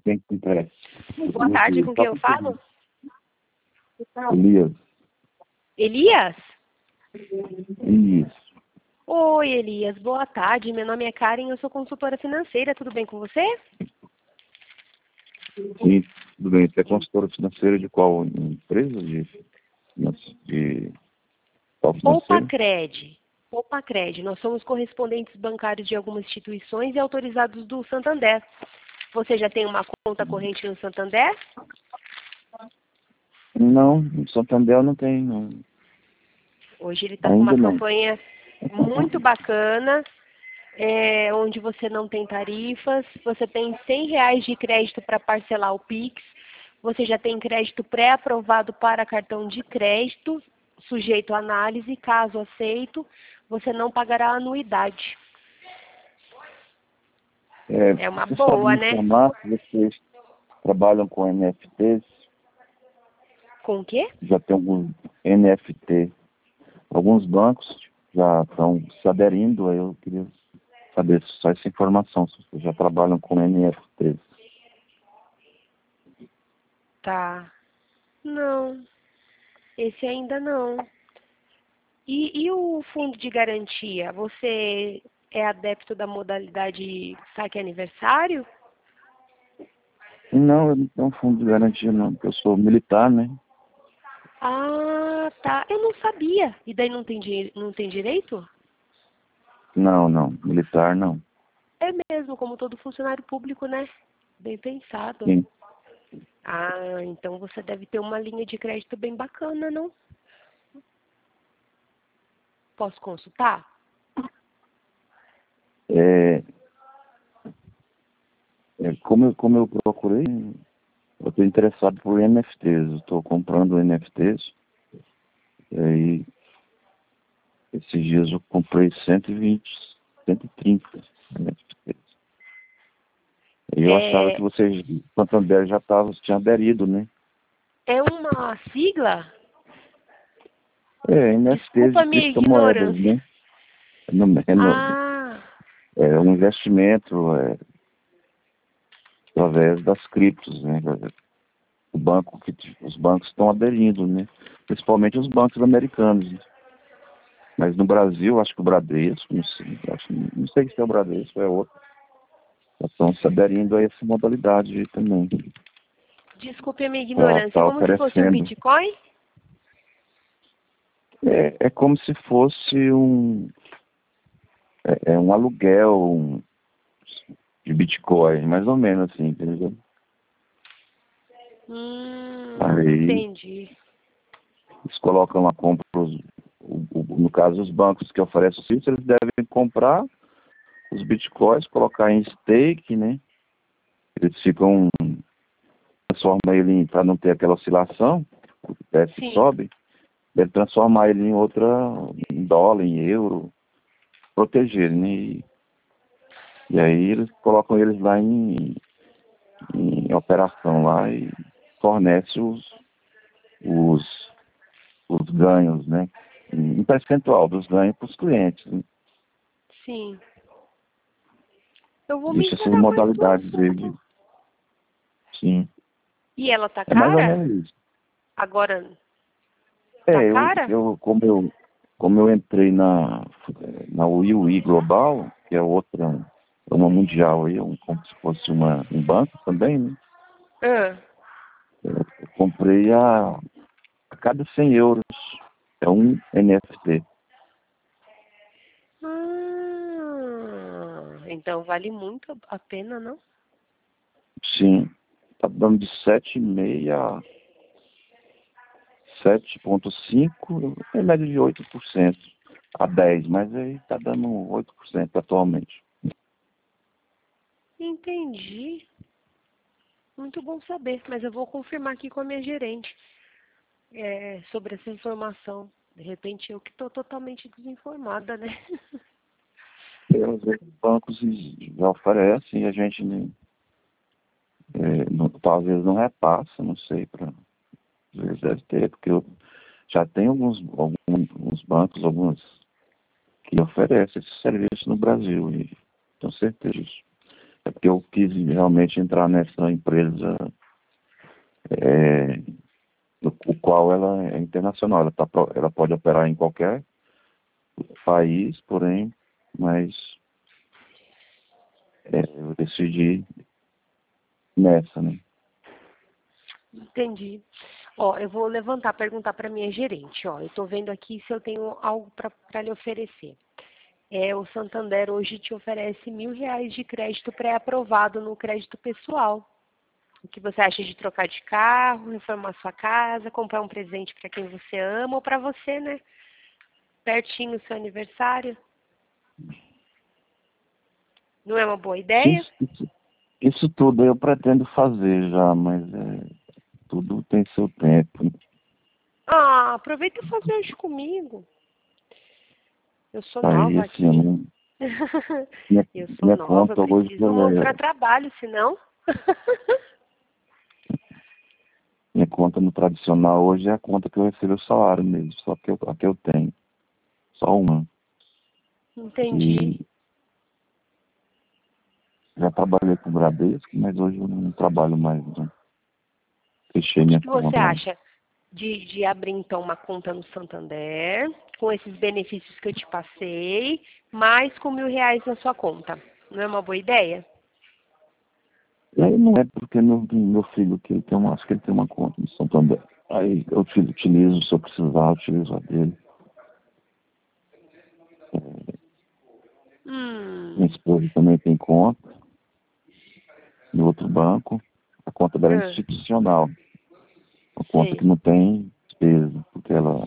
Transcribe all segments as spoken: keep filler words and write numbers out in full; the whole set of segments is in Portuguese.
quem que interessa. Boa tarde, com quem eu falo? Elias. Elias? Isso. Oi, Elias. Boa tarde. Meu nome é Karen, eu sou consultora financeira. Tudo bem com você? Sim, tudo bem. Você é consultora financeira de qual empresa? De, de qual financeira? Poupa-Cred. Poupa-Cred. Nós somos correspondentes bancários de algumas instituições e autorizados do Santander. Você já tem uma conta corrente no Santander? Não, no Santander não tem, não. Hoje ele está com uma Ainda não. campanha muito bacana, é, onde você não tem tarifas, você tem cem reais de crédito para parcelar o Pix, você já tem crédito pré-aprovado para cartão de crédito, sujeito à análise, caso aceito, você não pagará anuidade. É, É uma você boa, sabe me né? informar se vocês trabalham com N F Ts? Com o quê? Já tem algum N F T. Alguns bancos já estão se aderindo, aí eu queria saber só essa informação, se vocês já trabalham com N F Ts. Tá. Não, esse ainda não. E, e o fundo de garantia? Você é adepto da modalidade saque aniversário? Não, eu não tenho fundo de garantia não, porque eu sou militar, né? Ah, tá. Eu não sabia. E daí não tem, di- não tem direito? Não, não, militar não. É mesmo, como todo funcionário público, né? Bem pensado. Sim. Ah, então você deve ter uma linha de crédito bem bacana, não? Posso consultar? É, é, como, eu, como eu procurei, eu estou interessado por N F Ts, eu estou comprando N F Ts, e aí esses dias eu comprei cento e vinte, cento e trinta N F Ts. E eu achava que É, vocês, Santander, já tavam, tinham aderido, né? é uma sigla? É, N F Ts Desculpa a de minha criptomoedas, ignorância. né? É, no- é no- Ah, é um investimento é, através das criptos, né? O banco que os bancos estão aderindo, né? Principalmente os bancos americanos. Né? Mas no Brasil, acho que o Bradesco, não sei, acho, não sei se é o Bradesco ou é outro, já estão se aderindo a essa modalidade também. desculpe a minha Para ignorância. É estar como se fosse um oferecendo. Bitcoin? É, é como se fosse um, é, é um aluguel um, de Bitcoin, mais ou menos assim, entendeu? Hum, Aí entendi. eles colocam lá, compram, os, o, o, no caso, os bancos que oferecem o serviço, eles devem comprar os bitcoins, colocar em stake, né? Eles ficam, transformam ele para não ter aquela oscilação, o desce e Sim, sobe, deve transformar ele em outra, em dólar, em euro, proteger, né? E, e aí eles colocam eles lá em, em operação lá e fornece os, os, os ganhos, né? Um percentual dos ganhos para os clientes. Né? sim. Eu vou me Existe essas inteirar mais do modalidades dele, assunto. sim. E ela tá É mais ou cara? menos isso. Agora, tá É, eu, cara? eu, como eu, como eu entrei na, na U I U I Global, que é outra, é uma mundial aí, é um, como se fosse uma, um banco também, né? Ah, Eu comprei a, a cada cem euros, é um N F T. Ah, então vale muito a pena, não? Sim, tá dando de sete vírgula cinco a sete vírgula cinco, em média de oito por cento a dez, mas aí tá dando oito por cento atualmente. Entendi. Muito bom saber, mas eu vou confirmar aqui com a minha gerente é, sobre essa informação. De repente eu que estou totalmente desinformada, né? Eu, às vezes, os bancos já oferecem e a gente nem, é, não, talvez não repassa, não sei, para às vezes deve ter, porque eu já tenho alguns, alguns, alguns bancos, alguns que oferecem esse serviço no Brasil, e tenho certeza disso. É porque eu quis realmente entrar nessa empresa, é, o, o qual ela é internacional. Ela, tá, ela pode operar em qualquer país, porém, mas é, eu decidi nessa, né? Entendi. Ó, eu vou levantar, perguntar para minha gerente. Ó, eu estou vendo aqui se eu tenho algo para lhe oferecer. É, o Santander hoje te oferece mil reais de crédito pré-aprovado no crédito pessoal. O que você acha de trocar de carro, reformar sua casa, comprar um presente para quem você ama ou para você, né? Pertinho do seu aniversário. Não é uma boa ideia? Isso, isso, isso tudo eu pretendo fazer já, mas é, tudo tem seu tempo. Ah, aproveita e faz hoje comigo. Eu sou Aí, nova assim, aqui. minha, minha, Eu sou minha nova, eu conta hoje preciso mostrar é, trabalho, senão. minha conta no tradicional hoje é a conta que eu recebo o salário mesmo, só que eu, a que eu tenho. Só uma. Entendi. E já trabalhei com o Bradesco, mas hoje eu não trabalho mais, né? Fechei O que, minha que você conta lá. acha de, de abrir então uma conta no Santander, com esses benefícios que eu te passei, mais com mil reais na sua conta? Não é uma boa ideia? E aí não é porque meu, meu filho, que ele tem uma, acho que ele tem uma conta no Santander. Aí eu utilizo, se eu precisar, eu utilizo a dele. Minha Hum. esposa também tem conta no outro banco. A conta dela é Ah, institucional. Uma conta que sei. não tem despesa, porque ela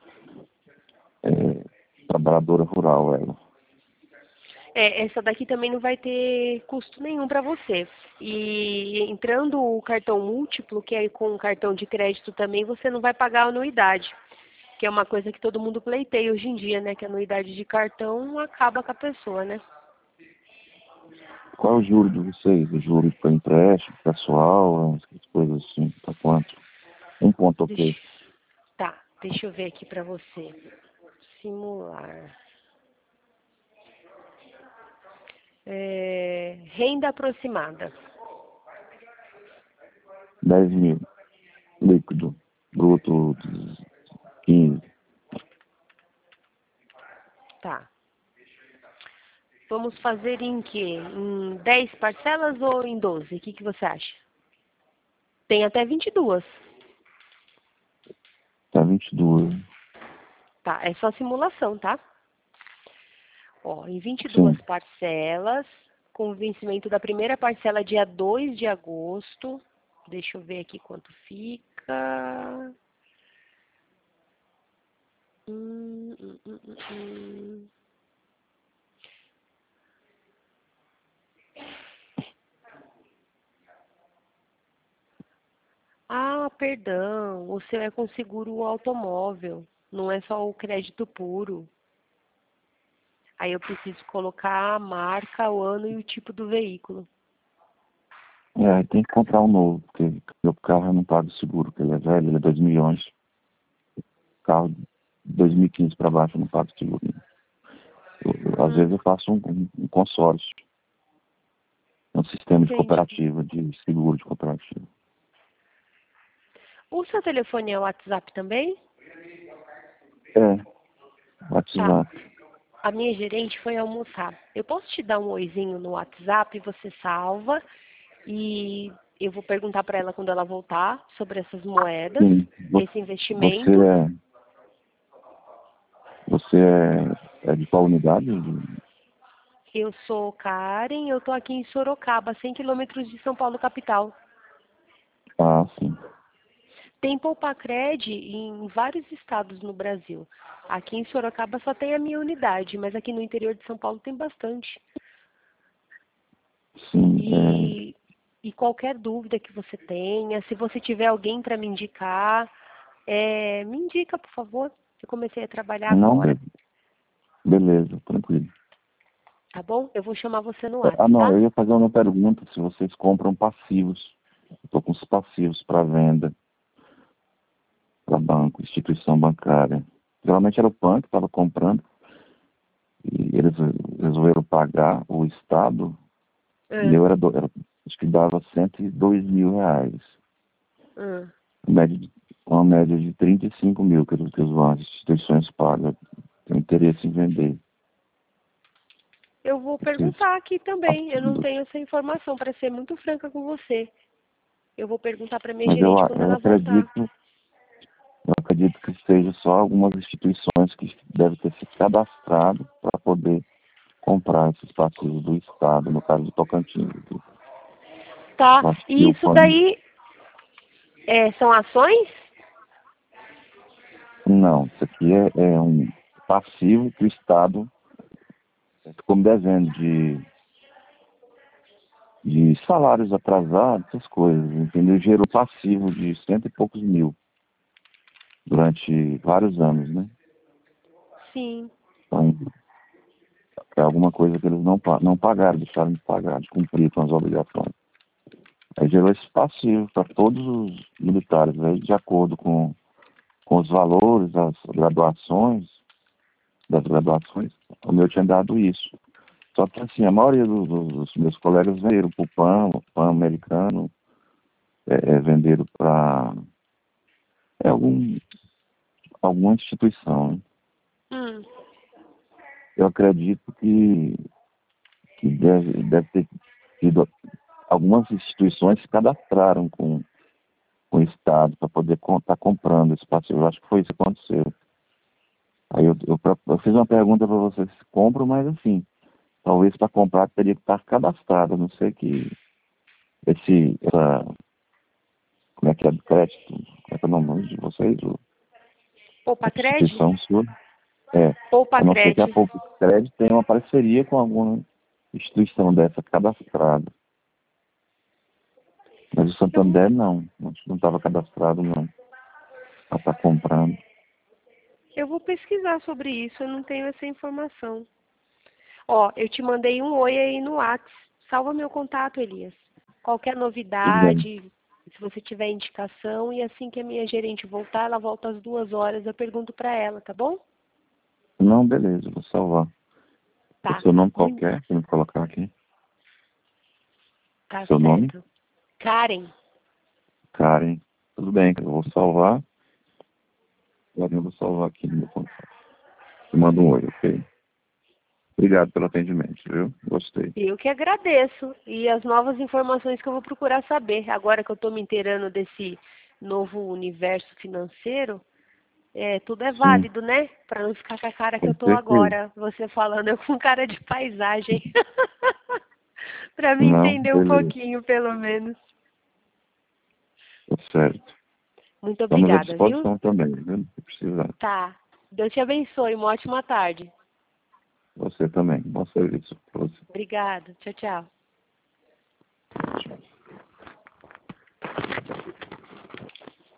é trabalhadora rural, ela. É, essa daqui também não vai ter custo nenhum para você. E entrando o cartão múltiplo, que é com o cartão de crédito também, você não vai pagar anuidade, que é uma coisa que todo mundo pleiteia hoje em dia, né? Que a anuidade de cartão acaba com a pessoa, né? Qual é o juro de vocês? O juro para empréstimo, pessoal, essas coisas assim, tá quanto? Um ponto ok. Deixa, tá, deixa eu ver aqui para você. Simular. É, renda aproximada. Dez mil. Líquido. Bruto quinze. Tá. Vamos fazer em quê? Em dez parcelas ou em doze? O que, que você acha? Tem até vinte e duas. Tá vinte e duas. Tá, é só simulação, tá? Ó, em vinte e duas Sim. parcelas, com o vencimento da primeira parcela dia dois de agosto. Deixa eu ver aqui quanto fica. Hum, hum, hum, hum, hum. Ah, perdão, o seu é com seguro automóvel, não é só o crédito puro. Aí eu preciso colocar a marca, o ano e o tipo do veículo. É, tem que comprar um novo, porque meu carro eu não pago seguro, porque ele é velho, ele é dois mil e onze. Carro de dois mil e quinze para baixo eu não pago seguro. Eu, eu, às vezes Hum, eu faço um, um, um consórcio, um sistema de entendi. cooperativa, de seguro de cooperativa. O seu telefone é o WhatsApp também? É, Tá. WhatsApp. A minha gerente foi almoçar. Eu posso te dar um oizinho no WhatsApp, você salva e eu vou perguntar para ela quando ela voltar sobre essas moedas, Sim, vo- esse você investimento. é, você é, é de qual unidade? Eu sou Karen, eu estou aqui em Sorocaba, cem quilômetros de São Paulo, capital. Ah, sim. Tem Poupacred em vários estados no Brasil. Aqui em Sorocaba só tem a minha unidade, mas aqui no interior de São Paulo tem bastante. Sim, é, E, e qualquer dúvida que você tenha, se você tiver alguém para me indicar, é, me indica, por favor. Eu comecei a trabalhar não, agora, be- beleza, tranquilo. tá bom? Eu vou chamar você no É, ah, WhatsApp, não, tá? eu ia fazer uma pergunta, se vocês compram passivos. Estou com os passivos para venda, para banco, instituição bancária. Geralmente era o PAN que estava comprando, e eles resolveram pagar o Estado, Ah. E eu era, do, era, acho que dava cento e dois mil reais. Ah. Uma média, de, uma média de trinta e cinco mil que, que as instituições pagam. Tenho interesse em vender. Eu vou perguntar aqui também. Eu não tenho essa informação, para ser muito franca com você. Eu vou perguntar para minha Mas eu, gerente quando eu ela voltar. acredito, eu acredito que seja só algumas instituições que devem ter se cadastrado para poder comprar esses passivos do Estado, no caso do Tocantins. Aqui. Tá. Acho que E o isso plano... daí é, são ações? Não, isso aqui é, é um passivo que o Estado, como devendo de, de salários atrasados, essas coisas, entendeu? Gerou passivo de cento e poucos mil durante vários anos, né? Sim. Então, é alguma coisa que eles não, não pagaram, deixaram de pagar, de cumprir com as obrigações. Aí gerou esse passivo para todos os militares, aí, de acordo com, com os valores das graduações, das graduações, o meu tinha dado isso. Só que assim, a maioria do, do, dos meus colegas venderam para o P A M, o P A M americano, é, é, venderam para é, algum, alguma instituição. Né? Hum. Eu acredito que, que deve, deve ter tido algumas instituições se cadastraram com, com o Estado para poder estar tá comprando esse passivo. Eu acho que foi isso que aconteceu. Aí eu, eu, eu fiz uma pergunta para vocês se compram, mas assim, talvez para comprar teria que estar cadastrado. Não sei que esse, essa, como é que é do crédito? Como é que é o nome de vocês? O, Poupa a instituição Crédito? sua? É. Poupa A não ser que a Crédito. Poupa Crédito tenha uma parceria com alguma instituição dessa cadastrada. Mas o Santander não. Não estava cadastrado, não. Ela está comprando. Eu vou pesquisar sobre isso, eu não tenho essa informação. Ó, eu te mandei um oi aí no WhatsApp. Salva meu contato, Elias. Qualquer Tudo bem. novidade, se você tiver indicação, e assim que a minha gerente voltar, ela volta às duas horas, eu pergunto para ela, tá bom? Não, beleza, vou salvar. O Tá. seu nome Muito, qualquer, para me colocar aqui. tá Seu nome? certo. Karen. Karen. Tudo bem, eu vou salvar. Agora eu vou salvar aqui no meu contato. Te mando um oi, ok? Obrigado pelo atendimento, viu? Gostei. Eu que agradeço. E as novas informações que eu vou procurar saber. Agora que eu estou me inteirando desse novo universo financeiro, é, tudo é Sim, válido, né? Para não ficar com a cara que com eu tô certeza. agora. Você falando, eu com cara de paisagem. Para me Não, entender um beleza. pouquinho, pelo menos. Tá certo. Muito Estamos à obrigada, viu? disposição também, viu? Se precisar. Tá. Deus te abençoe. Uma ótima tarde. Você também. Bom serviço para você. Obrigada. Tchau, tchau.